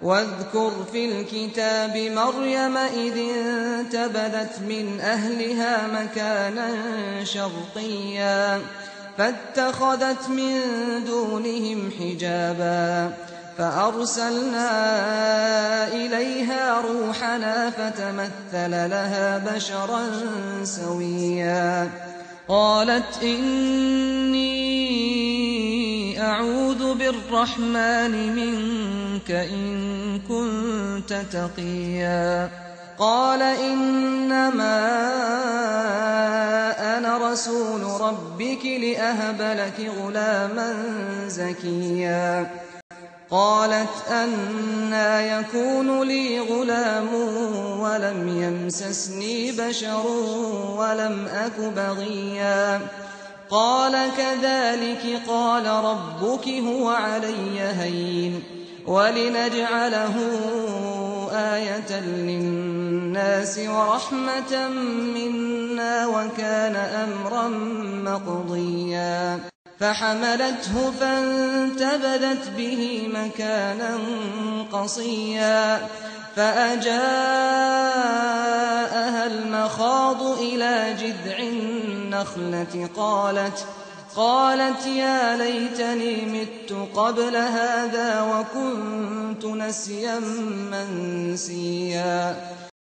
واذكر في الكتاب مريم إذ انتبذت من أهلها مكانا شرقيا فاتخذت من دونهم حجابا فأرسلنا إليها روحنا فتمثل لها بشرا سويا قالت إني أعوذ بالرحمن منك إن كنت تقيا قال إنما أنا رسول ربك لأهب لك غلاما زكيا قالت أنى يكون لي غلام ولم يمسسني بشر ولم أك بغيا قال كذلك قال ربك هو علي هين ولنجعله آية للناس ورحمة منا وكان أمرا مقضيا فحملته فانتبذت به مكانا قصيا فأجاءها المخاض إلى جذع النخلة قالت يا ليتني مت قبل هذا وكنت نسيا منسيا